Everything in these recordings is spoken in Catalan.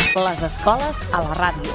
Les escoles a la ràdio.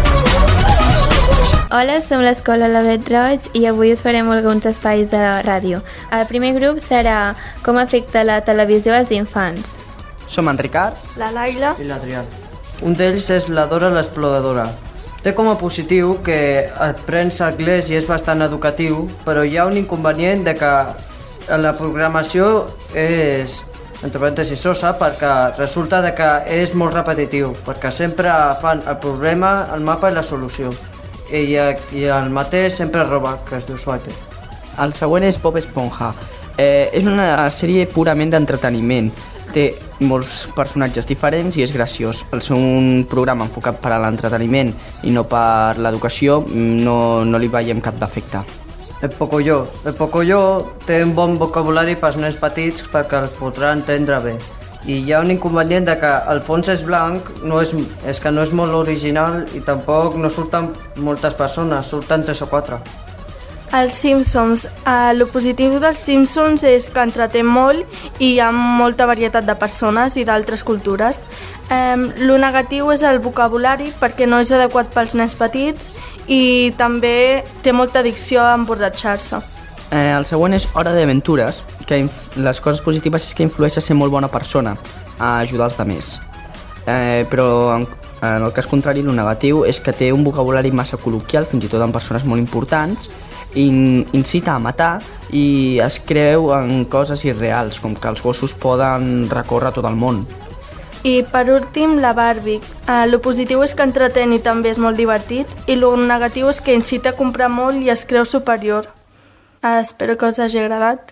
Hola, som l'Escola Lavet Roig i avui us farem alguns espais de la ràdio. El primer grup serà com afecta la televisió als infants. Som en Ricard, la Laila i l'Adrià. Un d'ells és la Dora l'Exploradora. Té com a positiu que aprens anglès i és bastant educatiu, però hi ha un inconvenient de que la programació és, entre parèntesis, sosa, perquè resulta de que és molt repetitiu, perquè sempre fan el problema, el mapa i la solució. I el mateix sempre roba, que es diu Swipe. El següent és Bob Esponja. És una sèrie purament d'entreteniment. Té molts personatges diferents i és graciós. Al ser un programa enfocat per a l'entreteniment i no per l'educació, no li veiem cap defecte. El Pocoyo té un bon vocabulari pels nens petits perquè els podrà entendre bé. I hi ha un inconvenient de que el fons és blanc, és que no és molt original i tampoc no surten moltes persones, surten 3 o 4. Els Simpsons. El positiu dels Simpsons és que entreté molt i hi ha molta varietat de persones i d'altres cultures. Lo negatiu és el vocabulari perquè no és adequat pels nens petits i també té molta addicció a emborratxar-se. El següent és Hora d'Aventures, que les coses positives és que influeix a ser molt bona persona, a ajudar els altres. Però en el cas contrari, el negatiu és que té un vocabulari massa col·loquial, fins i tot en persones molt importants, incita a matar i es creu en coses irreals, com que els gossos poden recórrer tot el món. I per últim, la Barbie. Lo positiu és que entretén i també és molt divertit i lo negatiu és que incita a comprar molt i es creu superior. Espero que us hagi agradat.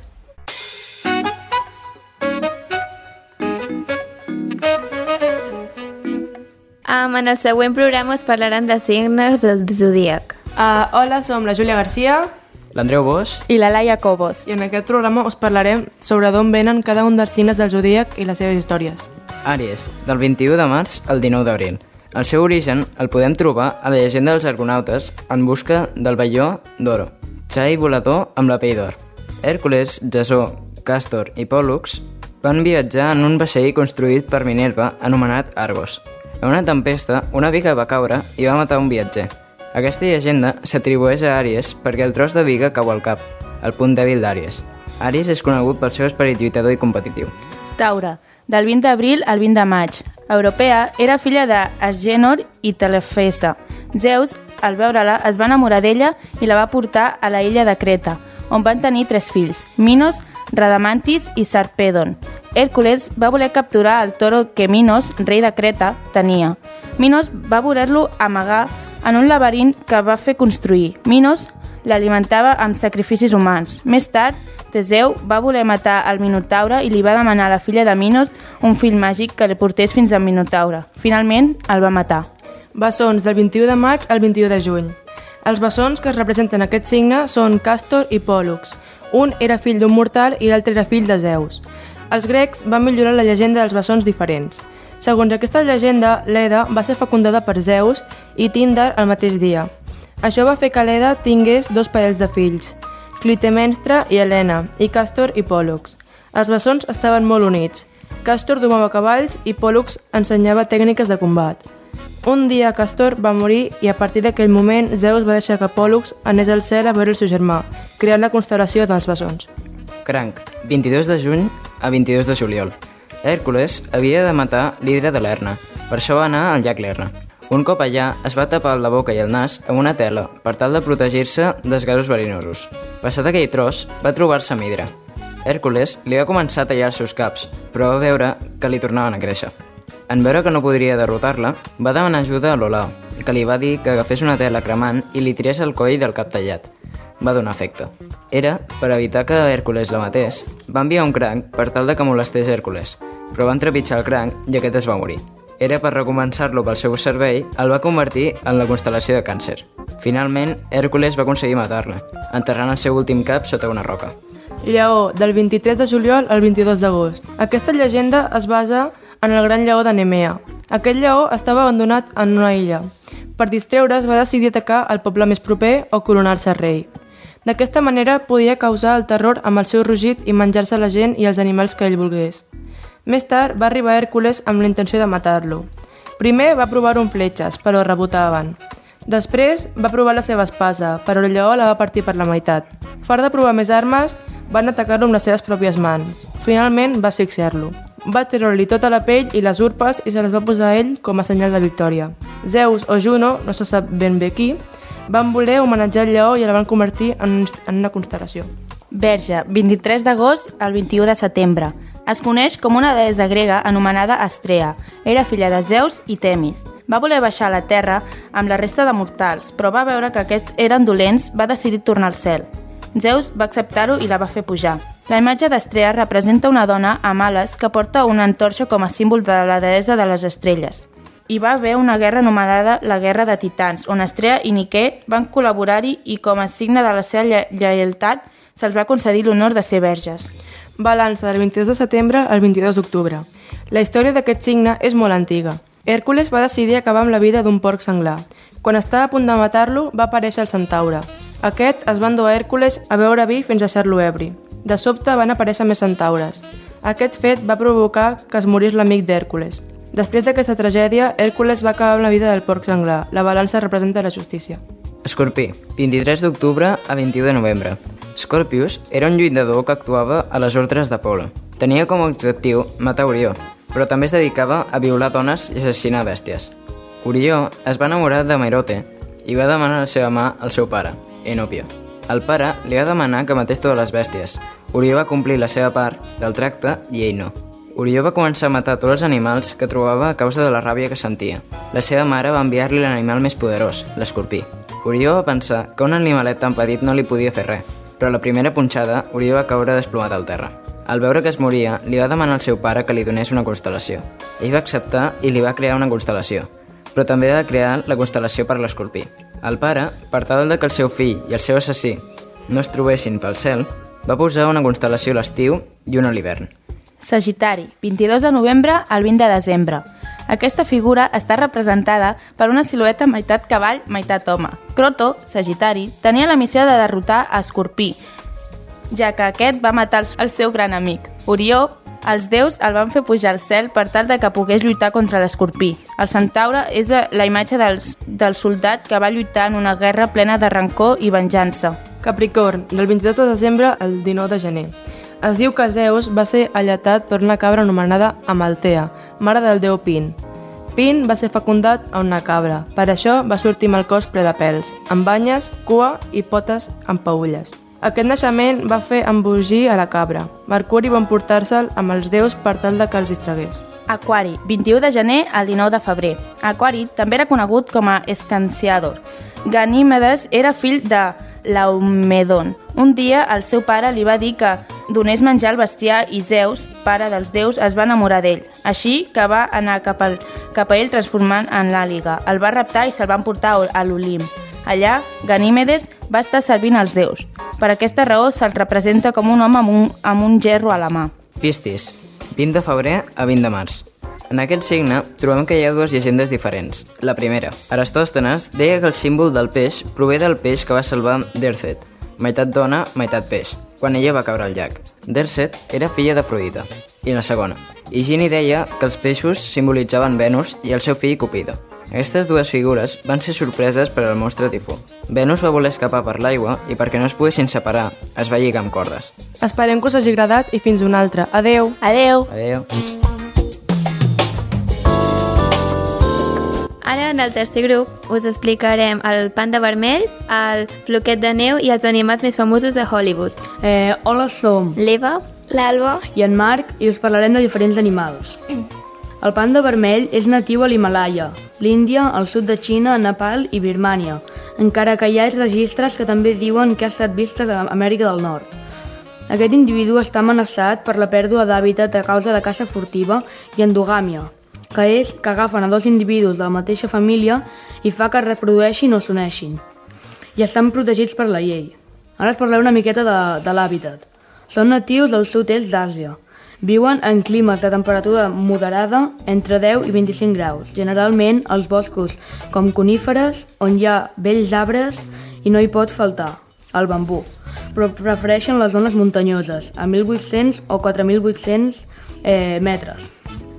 En el següent programa us parlaran de signes del zodíac. Hola, som la Júlia Garcia, l'Andreu Bosch i la Laia Cobos. I en aquest programa us parlarem sobre d'on venen cada un dels signes del zodíac i les seves històries. Àries, del 21 de març al 19 d'abril. El seu origen el podem trobar a la llegenda dels argonautes en busca del velló d'oro, xai volador amb la pell d'or. Hèrcules, Jasó, Càstor i Pòl·lux van viatjar en un vaixell construït per Minerva anomenat Argos. En una tempesta, una biga va caure i va matar un viatger. Aquesta llegenda s'atribueix a Àries perquè el tros de biga cau al cap, el punt dèbil d'Àries. Àries és conegut pel seu esperit lluitador i competitiu. Taure, del 20 d'abril al 20 de maig. Europea era filla d'Agènor i Telefesa. Zeus, al veure-la, es va enamorar d'ella i la va portar a la illa de Creta, on van tenir 3 fills, Minos, Radamantis i Sarpèdon. Hèrcules va voler capturar el toro que Minos, rei de Creta, tenia. Minos va voler-lo amagar en un laberint que va fer construir. Minos l'alimentava amb sacrificis humans. Més tard, Teseu va voler matar el Minotaure i li va demanar a la filla de Minos un fill màgic que li portés fins al Minotaure. Finalment, el va matar. Bessons, del 21 de maig al 21 de juny. Els bessons que es representen aquest signe són Càstor i Pòl·lux. Un era fill d'un mortal i l'altre era fill de Zeus. Els grecs van millorar la llegenda dels bessons diferents. Segons aquesta llegenda, Leda va ser fecundada per Zeus i Tíndar el mateix dia. Això va fer que Leda tingués 2 parells de fills, Clitemnestra i Helena, i Càstor i Pòl·lux. Els bessons estaven molt units. Càstor domava cavalls i Pòl·lux ensenyava tècniques de combat. Un dia Càstor va morir i a partir d'aquell moment Zeus va deixar que Pòl·lux anés al cel a veure el seu germà, creant la constel·lació dels bessons. Cranc, 22 de juny a 22 de juliol. Hèrcules havia de matar l'Hidra de Lerna, per això va anar al llac Lerna. Un cop allà es va tapar la boca i el nas amb una tela per tal de protegir-se dels gasos verinosos. Passat aquell tros, va trobar-se amb Hidra. Hèrcules li va començar a tallar els seus caps, però va veure que li tornaven a créixer. En veure que no podria derrotar-la, va demanar ajuda a Lolau, que li va dir que agafés una tela cremant i li tirés el coll del cap tallat. Va donar efecte. Era, per evitar que Hèrcules la matés, va enviar un cranc per tal de que molestés Hèrcules, però van trepitjar el cranc i aquest es va morir. Era per recompensar-lo pel seu servei, el va convertir en la constel·lació de Càncer. Finalment, Hèrcules va aconseguir matar-la, enterrant el seu últim cap sota una roca. Lleó, del 23 de juliol al 22 d'agost. Aquesta llegenda es basa en el gran lleó de Nemea. Aquest lleó estava abandonat en una illa. Per distreure's va decidir atacar el poble més proper o coronar-se rei. D'aquesta manera podia causar el terror amb el seu rugit i menjar-se la gent i els animals que ell volgués. Més tard va arribar Hèrcules amb la intenció de matar-lo. Primer va provar-ho amb fletxes, però rebotaven. Després va provar la seva espasa, però el lleó la va partir per la meitat. Fart de provar més armes, van atacar-lo amb les seves pròpies mans. Finalment va asfixiar-lo. Va treure-li tota la pell i les urpes i se les va posar a ell com a senyal de victòria. Zeus o Juno, no se sap ben bé qui, van voler homenatjar el lleó i la van convertir en una constel·lació. Verge, 23 d'agost al 21 de setembre. Es coneix com una deessa grega anomenada Astrea. Era filla de Zeus i Temis. Va voler baixar a la terra amb la resta de mortals, però va veure que aquests eren dolents, va decidir tornar al cel. Zeus va acceptar-ho i la va fer pujar. La imatge d'Astrea representa una dona amb ales que porta una antorxa com a símbol de la deessa de les estrelles. Hi va haver una guerra anomenada la Guerra de Titans, on Astrea i Niqué van col·laborar-hi i com a signe de la seva lleialtat se'ls va concedir l'honor de ser verges. Balança del 22 de setembre al 22 d'octubre. La història d'aquest signe és molt antiga. Hèrcules va decidir acabar amb la vida d'un porc senglar. Quan estava a punt de matar-lo, va aparèixer el centaure. Aquest es va endur a Hèrcules a beure vi fins a deixar-lo ebri. De sobte van aparèixer més centaures. Aquest fet va provocar que es morís l'amic d'Hèrcules. Després d'aquesta tragèdia, Hèrcules va acabar amb la vida del porc senglar. La balança representa la justícia. Escorpí, 23 d'octubre a 21 de novembre. Scorpius era un lluitador que actuava a les ordres d'Apol·lo. Tenia com a objectiu matar Orió, però també es dedicava a violar dones i assassinar bèsties. Orió es va enamorar de Merope i va demanar la seva mà al seu pare, Enopio. El pare li va demanar que matés totes les bèsties. Orió va complir la seva part del tracte i ell no. Orió va començar a matar tots els animals que trobava a causa de la ràbia que sentia. La seva mare va enviar-li l'animal més poderós, l'escorpí. Orió va pensar que un animalet tan petit no li podia fer res, però a la primera punxada Orió va caure desplomat al terra. Al veure que es moria, li va demanar al seu pare que li donés una constel·lació. Ell va acceptar i li va crear una constel·lació, però també va crear la constel·lació per l'escorpí. El pare, per tal de que el seu fill i el seu assassí no es trobessin pel cel, va posar una constel·lació a l'estiu i una a l'hivern. Sagitari, 22 de novembre al 20 de desembre. Aquesta figura està representada per una silueta meitat cavall, meitat home. Croto, Sagitari, tenia la missió de derrotar a Escorpí, ja que aquest va matar el seu gran amic. Orió, els déus el van fer pujar al cel per tal de que pogués lluitar contra l'Escorpí. El centaure és la imatge del soldat que va lluitar en una guerra plena de rancor i venjança. Capricorn, del 22 de desembre al 19 de gener. Es diu que Zeus va ser alletat per una cabra anomenada Amaltea, mare del déu Pin. Pin va ser fecundat a una cabra, per això va sortir amb el cos ple de pèls, amb banyes, cua i potes amb peülles. Aquest naixement va fer embogir a la cabra. Mercuri va emportar-se'l amb els déus per tal de que els distragués. Aquari, 21 de gener al 19 de febrer. Aquari també era conegut com a Escanciador. Ganímedes era fill de Laomedon. Un dia el seu pare li va dir que donés menjar al bestiar i Zeus, pare dels déus, es va enamorar d'ell. Així que va anar cap a ell transformant en l'àliga. El va raptar i se'l van portar a l'Olimp. Allà, Ganímedes va estar servint als déus. Per aquesta raó se'l representa com un home amb un gerro a la mà. Piscis, 20 de febrer a 20 de març. En aquest signe trobem que hi ha dues llegendes diferents. La primera, Aristòstenes deia que el símbol del peix prové del peix que va salvar Dèrcet, meitat dona, meitat peix, quan ella va caure al llac. Dèrcet era filla d'Afrodita. I la segona, Higini deia que els peixos simbolitzaven Venus i el seu fill Cupido. Aquestes dues figures van ser sorpreses per al monstre tifó. Venus va voler escapar per l'aigua i perquè no es poguessin separar, es va lligar amb cordes. Esperem que us hagi agradat i fins una altra. Adeu! Adeu! Adeu! Ara, en el tercer grup, us explicarem el panda vermell, el floquet de neu i els animals més famosos de Hollywood. Hola, som L'Eva, l'Alba i en Marc i us parlarem de diferents animals. El panda vermell és natiu a l'Himalaya, l'Índia, el sud de Xina, Nepal i Birmània, encara que hi ha registres que també diuen que ha estat vist a Amèrica del Nord. Aquest individu està amenaçat per la pèrdua d'hàbitat a causa de caça furtiva i endogàmia, que és que agafen a dos individus de la mateixa família i fa que es reprodueixin o s'uneixin. I estan protegits per la llei. Ara us parlaré una miqueta de l'hàbitat. Són natius del sud-est d'Àsia. Viuen en climes de temperatura moderada entre 10 i 25 graus, generalment als boscos com coníferes, on hi ha vells arbres i no hi pot faltar el bambú, però prefereixen les zones muntanyoses, a 1.800 o 4.800 metres.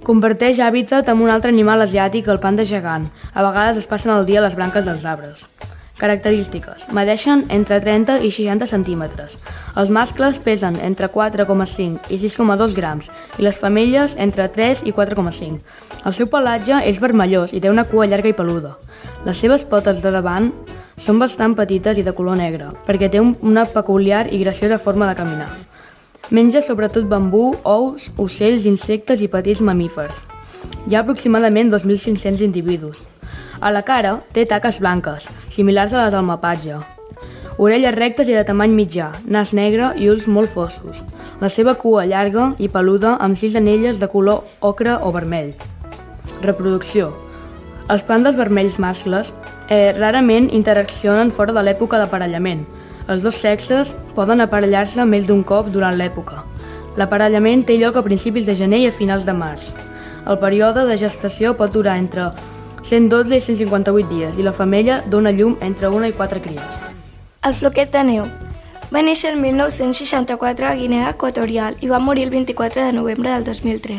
Comparteix hàbitat amb un altre animal asiàtic, el panda gegant. A vegades es passen el dia a les branques dels arbres. Característiques. Medeixen entre 30 i 60 centímetres. Els mascles pesen entre 4,5 i 6,2 grams i les femelles entre 3 i 4,5. El seu pelatge és vermellós i té una cua llarga i peluda. Les seves potes de davant són bastant petites i de color negre, perquè té una peculiar i graciosa forma de caminar. Menja sobretot bambú, ous, ocells, insectes i petits mamífers. Hi ha aproximadament 2.500 individus. A la cara té taques blanques, similars a les del mapatge. Orelles rectes i de tamany mitjà, nas negre i ulls molt foscos. La seva cua llarga i peluda amb 6 anelles de color ocre o vermell. Reproducció. Els pandes vermells mascles rarament interaccionen fora de l'època d'aparellament. Els dos sexes poden aparellar-se més d'un cop durant l'època. L'aparellament té lloc a principis de gener i a finals de març. El període de gestació pot durar entre 112 i 158 dies i la femella dona llum entre 1 i 4 cries. El floquet de neu. Va néixer el 1964 a Guinea Equatorial i va morir el 24 de novembre del 2003.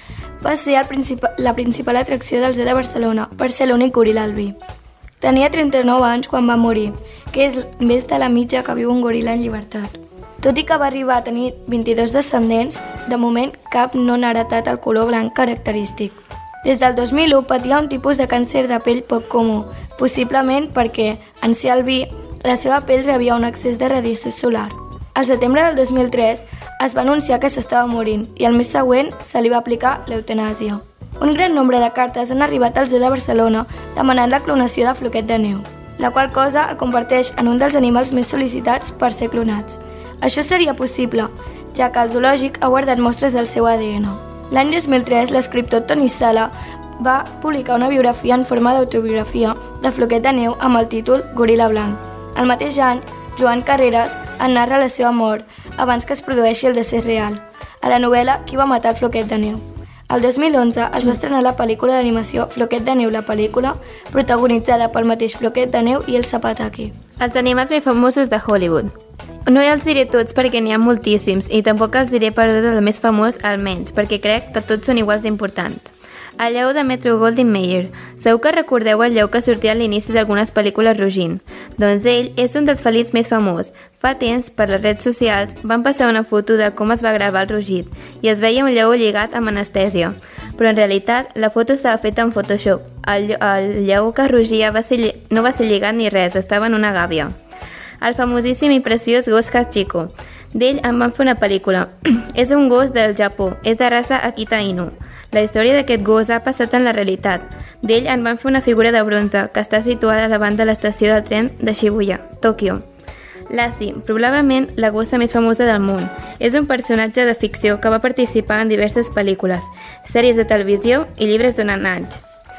Va ser la principal atracció del Zoo de Barcelona per ser l'únic goril·la albí. Tenia 39 anys quan va morir, que és més de la mitja que viu un goril·la en llibertat. Tot i que va arribar a tenir 22 descendents, de moment cap no n'ha heretat el color blanc característic. Des del 2001 patia un tipus de càncer de pell poc comú, possiblement perquè, en ser albí, la seva pell rebia un excés de radiació solar. Al setembre del 2003 es va anunciar que s'estava morint i el mes següent se li va aplicar l'eutanàsia. Un gran nombre de cartes han arribat al Zoo de Barcelona demanant la clonació de floquet de neu, la qual cosa el converteix en un dels animals més sol·licitats per ser clonats. Això seria possible, ja que el zoològic ha guardat mostres del seu ADN. L'any 2003, l'escriptor Toni Sala va publicar una biografia en forma d'autobiografia de floquet de neu amb el títol Goril·la blanc. El mateix any, Joan Carreras en narra la seva mort abans que es produeixi el decés real, a la novel·la Qui va matar el floquet de neu. El 2011 es va estrenar la pel·lícula d'animació Floquet de neu, la pel·lícula, protagonitzada pel mateix Floquet de neu i el Zapataki. Els animals més famosos de Hollywood. No els diré tots perquè n'hi ha moltíssims i tampoc els diré per ordre del més famós al menys, perquè crec que tots són iguals d'importants. El lleó de Metro-Goldwyn-Mayer. Segur que recordeu el lleó que sortia a l'inici d'algunes pel·lícules rugint. Doncs ell és un dels felins més famós. Fa temps, per les redes socials, van passar una foto de com es va gravar el rugit i es veia un lleó lligat amb anestèsia. Però en realitat, la foto estava feta en Photoshop. El lleó que rugia no va ser lligat ni res, estava en una gàbia. El famosíssim i preciós gos Hachiko. D'ell en van fer una pel·lícula. És un gos del Japó, és de raça Akita Inu. La història d'aquest gos ha passat en la realitat. D'ell en van fer una figura de bronze que està situada davant de l'estació del tren de Shibuya, Tòquio. Lassie, probablement la gossa més famosa del món. És un personatge de ficció que va participar en diverses pel·lícules, sèries de televisió i llibres durant anys.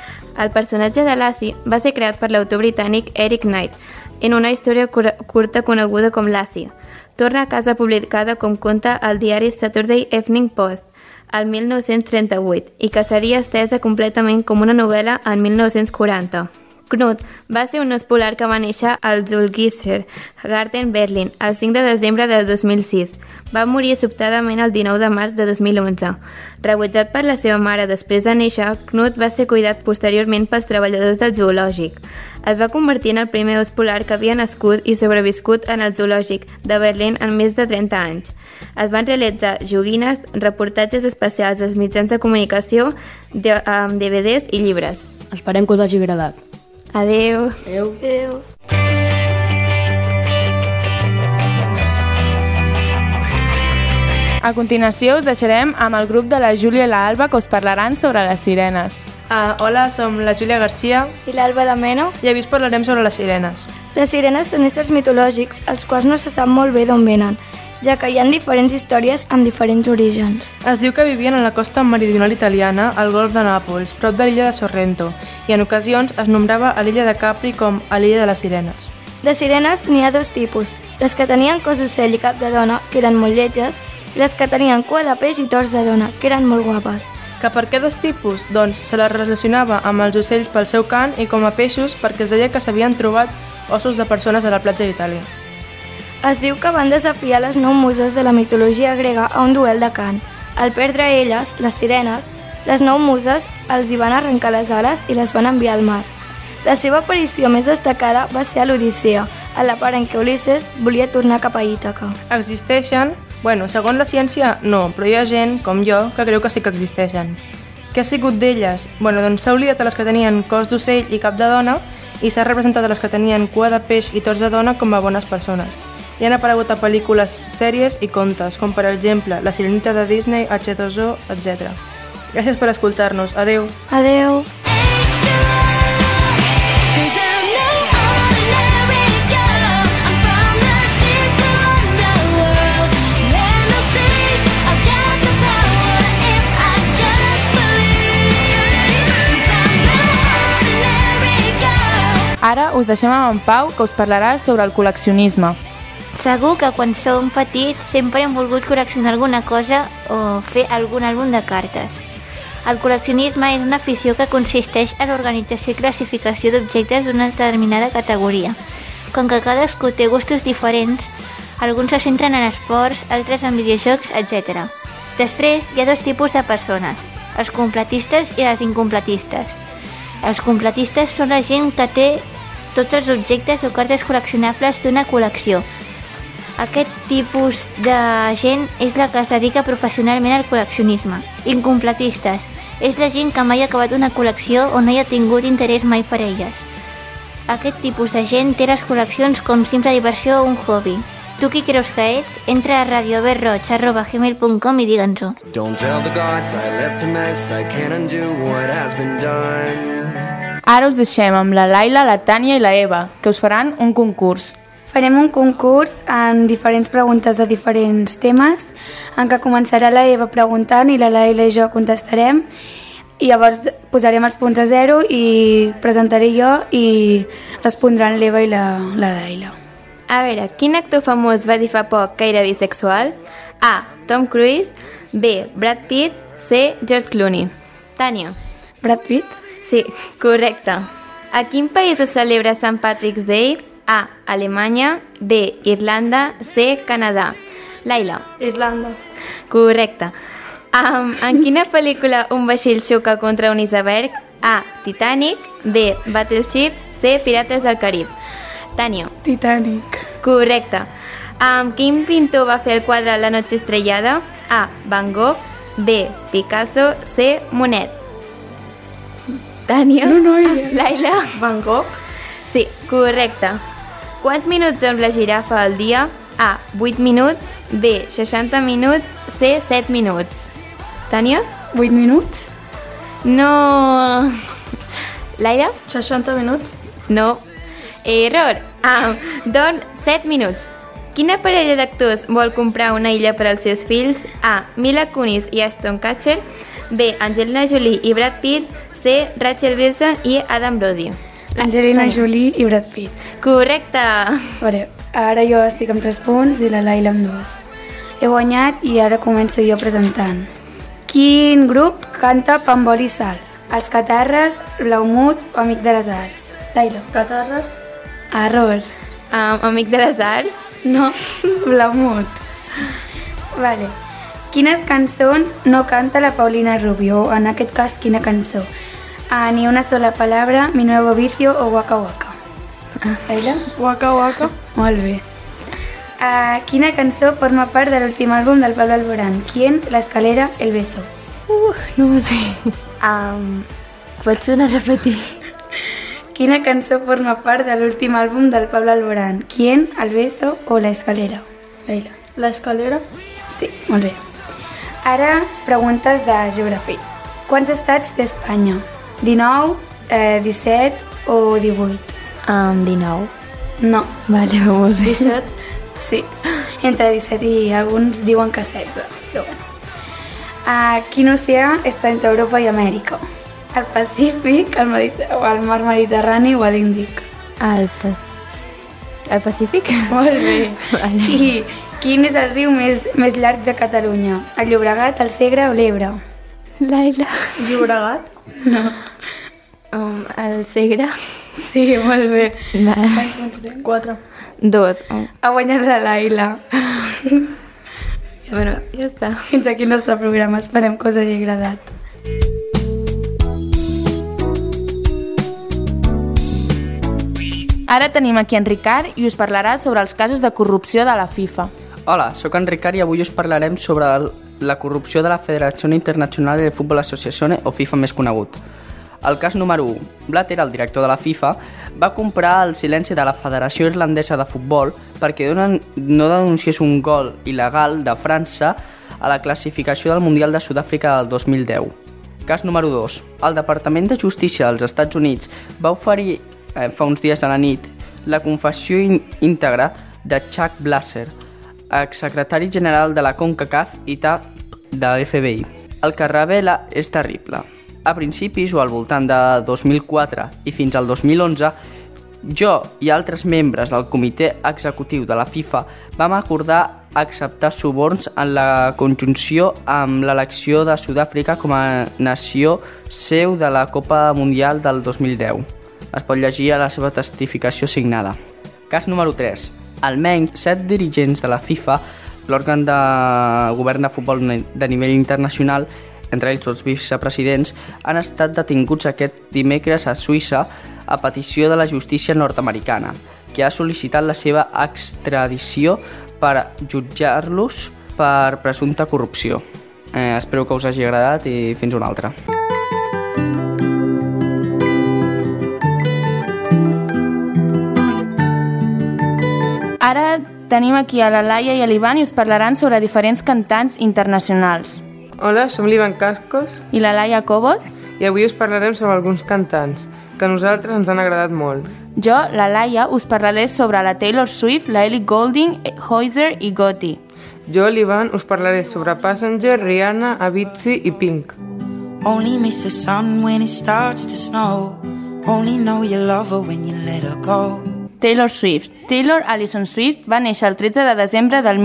El personatge de Lassie va ser creat per l'autor britànic Eric Knight en una història curta coneguda com Lassie. Torna a casa publicada com conta al diari Saturday Evening Post al 1938 i que seria estesa completament com una novel·la en 1940. Knut va ser un os polar que va néixer al Zülgischer Garten, Berlín, el 5 de desembre de 2006. Va morir sobtadament el 19 de març de 2011. Rebutjat per la seva mare després de néixer, Knut va ser cuidat posteriorment pels treballadors del zoològic. Es va convertir en el primer os polar que havia nascut i sobreviscut en el zoològic de Berlín en més de 30 anys. Es van realitzar joguines, reportatges especials dels mitjans de comunicació, DVDs i llibres. Esperem que us hagi agradat. Adeu. Adeu. Adeu. A continuació us deixarem amb el grup de la Júlia i l'Alba que us parlaran sobre les sirenes. Hola, som la Júlia Garcia I l'Alba de Meno. i avui us parlarem sobre les sirenes. Les sirenes són éssers mitològics, els quals no se sap molt bé d'on venen, ja que hi ha diferents històries amb diferents orígens. Es diu que vivien a la costa meridional italiana, al golf de Nàpols, prop de l'illa de Sorrento, i en ocasions es nombrava a l'illa de Capri com a l'illa de les sirenes. De sirenes n'hi ha dos tipus, les que tenien cos ocell i cap de dona, que eren molt lletges, i les que tenien cua de peix i tors de dona, que eren molt guapes. Que per què dos tipus? Doncs se les relacionava amb els ocells pel seu cant i com a peixos perquè es deia que s'havien trobat ossos de persones a la platja d'Itàlia. Es diu que van desafiar les 9 muses de la mitologia grega a un duel de cant. Al perdre elles, les sirenes, Les 9 muses els hi van arrencar les ales i les van enviar al mar. La seva aparició més destacada va ser a l'Odissea, a la part en què Ulisses volia tornar cap a Ítaca. Existeixen? Bueno, segons la ciència, no, però hi ha gent, com jo, que creu que sí que existeixen. Què ha sigut d'elles? Bueno, doncs s'ha oblidat a les que tenien cos d'ocell i cap de dona i s'ha representat a les que tenien cua de peix i torns de dona com a bones persones. I han aparegut a pel·lícules, sèries i contes, com per exemple La Sirenita de Disney, H2O, etc. Gràcies per escoltar-nos. Adeu. Adeu. Ara us deixem amb en Pau, que us parlarà sobre el col·leccionisme. Segur que quan som petits sempre hem volgut col·leccionar alguna cosa o fer algun àlbum de cartes. El col·leccionisme és una afició que consisteix en l'organització i classificació d'objectes d'una determinada categoria. Com que cadascú té gustos diferents, alguns se centren en esports, altres en videojocs, etc. Després hi ha dos tipus de persones, els completistes i els incompletistes. Els completistes són la gent que té tots els objectes o cartes col·leccionables d'una col·lecció. Aquest tipus de gent és la que es dedica professionalment al col·leccionisme. Incompletistes és la gent que mai ha acabat una col·lecció o no hi ha tingut interès mai per elles. Aquest tipus de gent té les col·leccions com simple diversió o un hobby. Tu qui creus que ets? Entra a radioverroig@gmail.com i digue'ns-ho. Don't tell the gods I left a mess, I can't undo what has been done. Ara us deixem amb la Laila, la Tània i la Eva, que us faran un concurs. Farem un concurs amb diferents preguntes de diferents temes, en què començarà la Eva preguntant i la Laila i jo contestarem, i llavors posarem els punts a 0 i presentaré jo i respondran l'Eva i la Laila. A veure, quin actor famós va dir fa poc que era bisexual? A. Tom Cruise. B. Brad Pitt. C. George Clooney. Tània. Brad Pitt? Sí, correcte. A quin país es celebra St. Patrick's Day? A. Alemanya. B. Irlanda. C. Canadà. Laila. Irlanda. Correcte. En quina pel·lícula un vaixell xoca contra un iceberg? A. Titanic. B. Battleship. C. Pirates del Carib. Tània. Titanic. Correcte. Quin pintor va fer el quadre La noche estrellada? A. Van Gogh. B. Picasso. C. Monet. Tània. No, Laila. Van Gogh. Sí, correcte. Quants minuts dorm la girafa al dia? A. 8 minuts. B. 60 minuts. C. 7 minuts. Tània? 8 minuts? No. Laila? 60 minuts? No. Error. Dorm 7 minuts. Quina parella d'actors vol comprar una illa per als seus fills? A. Mila Kunis i Ashton Kutcher. B. Angelina Jolie i Brad Pitt. C. Rachel Bilson i Adam Brody. Angelina Jolie i Brad Pitt. Correcte. Vale, ara jo estic amb 3 punts i la Laila amb 2. He guanyat i ara començo jo presentant. Quin grup canta Pa amb oli i sal? Els Catarres, Blaumut o Amic de les Arts? Laila. Catarres. Error. Amic de les Arts? No, Blaumut. Vale. Quines cançons no canta la Paulina Rubio? En aquest cas, quina cançó? Ni una sola palabra, Mi nuevo vicio o Waka Waka. Laila? Waka Waka. Molt bé. Quina cançó forma part de l'últim àlbum del Pablo Alborán? ¿Quién? La escalera, El beso. No ho sé. Pots tornar a repetir? Quina cançó forma part de l'últim àlbum del Pablo Alborán? ¿Quién? El beso o La escalera? Laila. La escalera? Sí, molt bé. Ara, preguntes de geografia. Quants estats té Espanya? 19, 17 o 18? 19. No. Vale, molt bé. 17? Sí, entre 17 i alguns diuen que 16. Però bueno. Quin oceà està entre Europa i Amèrica? El Pacífic, el mar Mediterrani o l'Índic? El Pacífic? Molt bé. Vale. I quin és el riu més llarg de Catalunya? El Llobregat, el Segre o l'Ebre? Laila. Llobregat? No. El Segre? Sí, molt bé. Vale. 4. 2. Ha guanyat la Laila. Bueno, ja està. Fins aquí el nostre programa. Esperem que us hagi agradat. Ara tenim aquí en Ricard i us parlarà sobre els casos de corrupció de la FIFA. Hola, sóc en Ricard i avui us parlarem sobre la corrupció de la Federació Internacional de Futbol Associazione, o FIFA més conegut. El cas número 1. Blatter, el director de la FIFA, va comprar el silenci de la Federació Irlandesa de Futbol perquè no denunciés un gol il·legal de França a la classificació del Mundial de Sud-àfrica del 2010. Cas número 2. El Departament de Justícia dels Estats Units va oferir fa uns dies a la nit la confessió íntegra de Chuck Blazer, exsecretari general de la CONCACAF i de l'FBI. El que revela és terrible. A principis o al voltant de 2004 i fins al 2011, jo i altres membres del comitè executiu de la FIFA vam acordar acceptar suborns en la conjunció amb l'elecció de Sud-àfrica com a nació seu de la Copa Mundial del 2010. Es pot llegir a la seva testificació signada. Cas número 3. Almenys 7 dirigents de la FIFA, l'òrgan de govern de futbol de nivell internacional, entre ells els vicepresidents, han estat detinguts aquest dimecres a Suïssa a petició de la justícia nord-americana, que ha sol·licitat la seva extradició per jutjar-los per presumpta corrupció. Espero que us hagi agradat i fins una altra. Ara tenim aquí a la Laia i a l'Ivan i us parlaran sobre diferents cantants internacionals. Hola, som l'Ivan Cascos i la Laia Cobos i avui us parlarem sobre alguns cantants que a nosaltres ens han agradat molt. Jo, la Laia, us parlaré sobre la Taylor Swift, la Ellie Goulding, Hozier i Gotti. Jo, l'Ivan, us parlaré sobre Passenger, Rihanna, Avicii i Pink. Only miss the sun when it starts to snow. Only know you love her when you let her go. Taylor Swift. Taylor Allison Swift va néixer el 13 de desembre del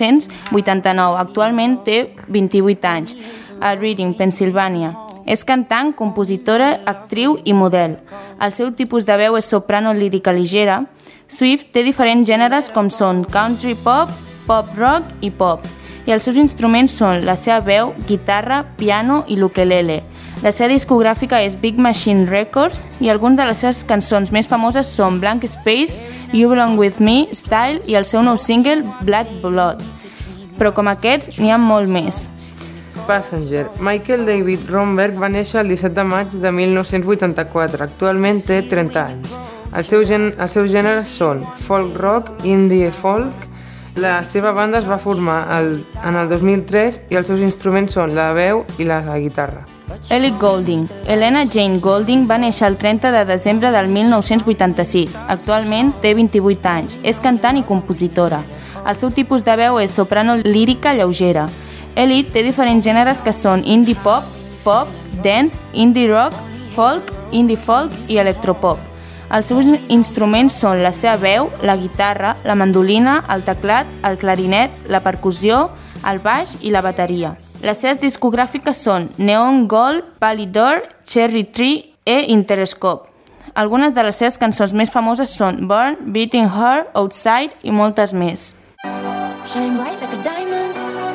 1989. Actualment té 28 anys, a Reading, Pennsylvania. És cantant, compositora, actriu i model. El seu tipus de veu és soprano lírica ligera. Swift té diferents gèneres com són country pop, pop rock i pop. I els seus instruments són la seva veu, guitarra, piano i l'ukelele. La seva discogràfica és Big Machine Records i algunes de les seves cançons més famoses són Blank Space, You Belong With Me, Style i el seu nou single Black Blood. Però com aquests, n'hi ha molt més. Passenger. Michael David Romberg va néixer el 17 de maig de 1984. Actualment té 30 anys. Els seus gèneres són folk rock, indie folk. La seva banda es va formar en el 2003 i els seus instruments són la veu i la guitarra. Ellie Goulding. Helena Jane Goulding va néixer el 30 de desembre del 1986. Actualment té 28 anys. És cantant i compositora. El seu tipus de veu és soprano lírica lleugera. Ellie té diferents gèneres que són indie pop, pop, dance, indie rock, folk, indie folk i electropop. Els seus instruments són la seva veu, la guitarra, la mandolina, el teclat, el clarinet, la percussió, el baix i la bateria. Les seves discogràfiques són Neon Gold, Palidor, Cherry Tree i Interscope. Algunes de les seves cançons més famoses són Burn, Beating Heart, Outside i moltes més. Shine bright like a diamond.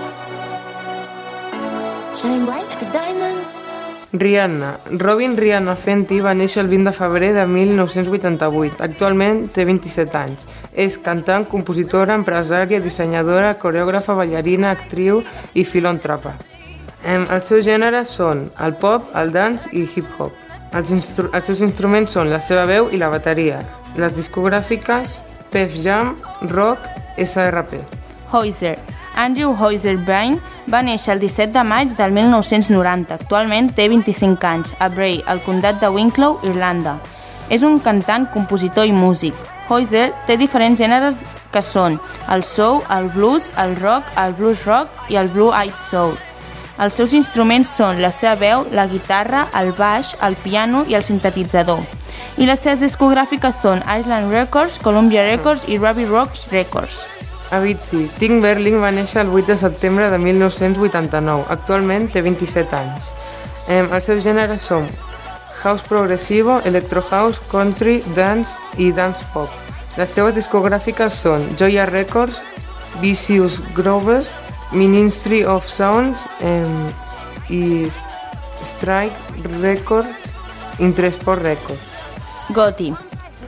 Shine bright like a diamond. Rihanna. Robin Rihanna Fenty va néixer el 20 de febrer de 1988. Actualment té 27 anys. És cantant, compositora, empresària, dissenyadora, coreògrafa, ballarina, actriu i filòntrapa. Els seus gèneres són el pop, el dance i hip-hop. Els seus instruments són la seva veu i la bateria. Les discogràfiques Pearl Jam, Rock, SRP. Hozier. Andrew Hozier Bain va néixer el 17 de maig del 1990. Actualment té 25 anys, a Bray, al comtat de Wicklow, Irlanda. És un cantant, compositor i músic. Hozier té diferents gèneres que són el soul, el blues, el rock, el blues rock i el blue-eyed soul. Els seus instruments són la seva veu, la guitarra, el baix, el piano i el sintetitzador. I les seves discogràfiques són Island Records, Columbia Records i Ruby Rocks Records. Avicii. Tim Berling va néixer el 8 de setembre de 1989. Actualment té 27 anys. Els seus gèneres són house progressivo, electro house, country, dance i dance pop. Les seves discogràfiques són Joya Records, Vicious Grooves, Ministry of Sounds i Strike Records, Intersport Records. Gotti.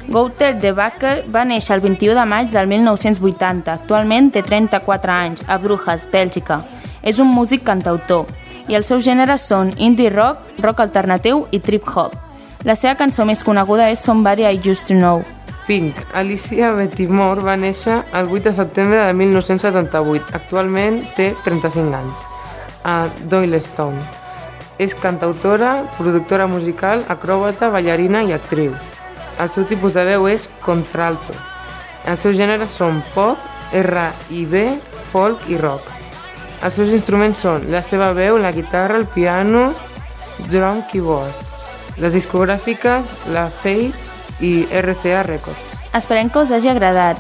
Wouter de Bakker va néixer el 21 de maig del 1980. Actualment té 34 anys, a Bruges, Bèlgica. És un músic cantautor i els seus gèneres són indie rock, rock alternatiu i trip-hop. La seva cançó més coneguda és Somebody I Used to Know. Pink. Alicia Betty Moore va néixer el 8 de setembre de 1978. Actualment té 35 anys. A Doylestown. És cantautora, productora musical, acròbata, ballarina i actriu. El seu tipus de veu és contralto. Els seus gèneres són pop, R&B, folk i rock. Els seus instruments són la seva veu, la guitarra, el piano, drum, keyboard. Les discogràfiques, la Face i RCA Records. Esperem que us hagi agradat.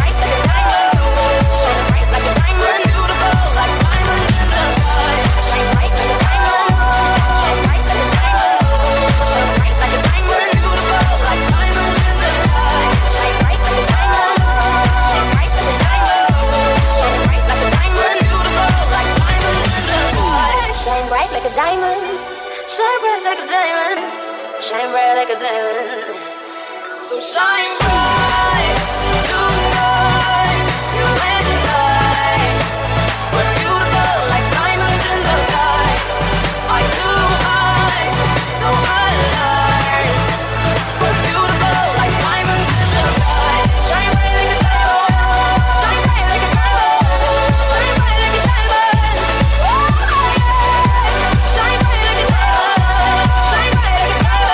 Shine bright like a diamond. So shine bright tonight. You and I, we're beautiful like diamonds in the sky. Eye to eye, so alive. We're beautiful like diamonds in the sky. Shine bright like a diamond. Shine bright like a diamond. Shine bright like a diamond. Oh yeah. Shine bright like a diamond. Shine bright like a diamond.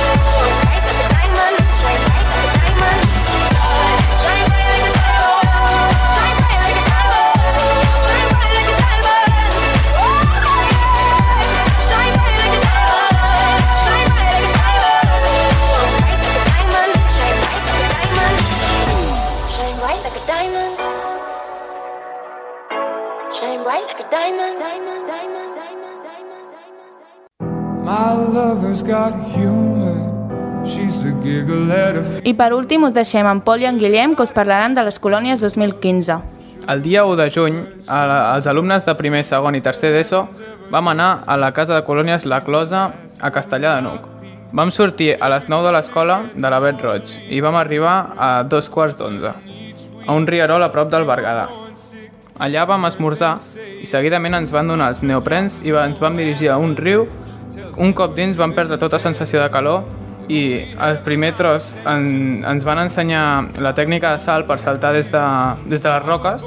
I per últim us deixem en Pol i en Guillem, que us parlaran de les colònies 2015. El dia 1 de juny, els alumnes de primer, segon i tercer d'ESO vam anar a la casa de colònies La Closa a Castellar de n'Hug. Vam sortir a les 9 de l'escola de la Bet Roig i vam arribar a 2:15, a un rierol a prop del Berguedà. Allà vam esmorzar i seguidament ens van donar els neoprens i ens vam dirigir a un riu. Un cop dins vam perdre tota sensació de calor i el primer tros ens van ensenyar la tècnica de salt per saltar des de les roques,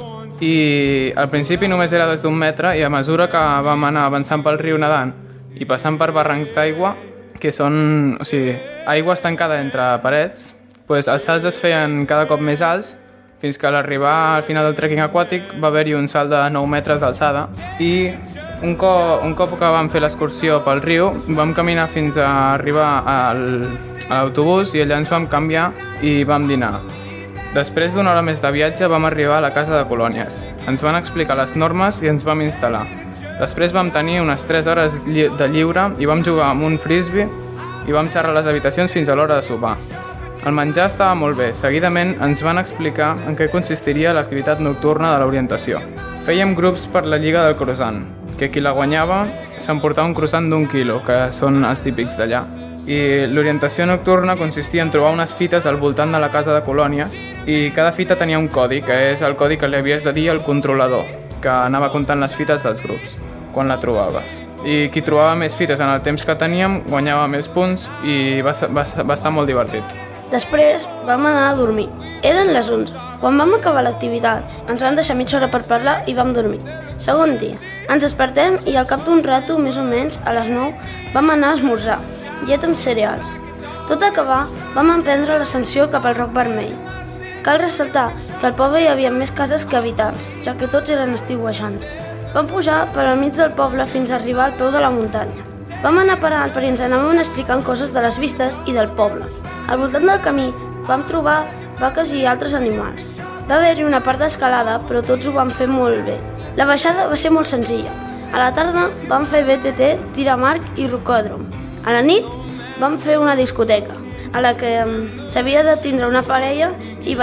i al principi només era des d'un metre, i a mesura que vam anar avançant pel riu nedant i passant per barrancs d'aigua, que són, aigua estancada entre parets, doncs els salts es feien cada cop més alts, fins que a l'arribar al final del trekking aquàtic va haver-hi un salt de 9 metres d'alçada, i un cop que vam fer l'excursió pel riu vam caminar fins a arribar a l'autobús, i allà ens vam canviar i vam dinar. Després d'una hora més de viatge vam arribar a la casa de colònies. Ens van explicar les normes i ens vam instal·lar. Després vam tenir unes 3 hores de lliure i vam jugar amb un frisbee i vam xerrar a les habitacions fins a l'hora de sopar. El menjar estava molt bé. Seguidament ens van explicar en què consistiria l'activitat nocturna de l'orientació. Fèiem grups per la Lliga del Croissant, que qui la guanyava s'emportava un croissant d'1 quilo, que són els típics d'allà. I l'orientació nocturna consistia en trobar unes fites al voltant de la casa de colònies, i cada fita tenia un codi, que és el codi que li havies de dir al controlador, que anava comptant les fites dels grups, quan la trobaves. I qui trobava més fites en el temps que teníem guanyava més punts, i va estar molt divertit. Després vam anar a dormir. Eren les 11. Quan vam acabar l'activitat, ens van deixar mitja hora per parlar i vam dormir. Segon dia, ens despertem i al cap d'un rato, més o menys, a les 9, vam anar a esmorzar, llet amb cereals. Tot acabar, vam emprendre l'ascensió cap al Roc Vermell. Cal ressaltar que al poble hi havia més cases que habitants, ja que tots eren estiuejants. Vam pujar per al mig del poble fins a arribar al peu de la muntanya. Vam anar parant perquè ens anàvem explicant coses de les vistes i del poble. Al voltant del camí vam trobar vaques i altres animals. Va haver-hi una part d'escalada, però tots ho vam fer molt bé. La baixada va ser molt senzilla. A la tarda vam fer BTT, tir amb arc i rocòdrom. A la nit vam fer una discoteca, a la que s'havia de tindre una parella i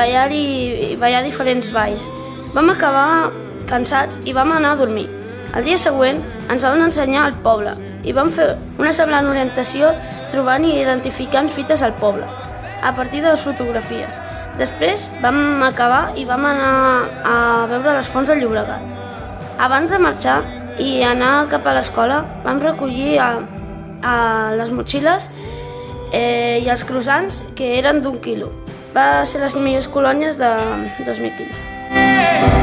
ballar diferents balls. Vam acabar cansats i vam anar a dormir. El dia següent ens van ensenyar el poble i vam fer una semblant orientació trobant i identificant fites al poble. a partir de les fotografies. Després vam acabar i vam anar a veure les fonts del Llobregat. Abans de marxar i anar cap a l'escola vam recollir a les motxilles i els croissants, que eren d'1 quilo. Va ser les millors colònies de 2015.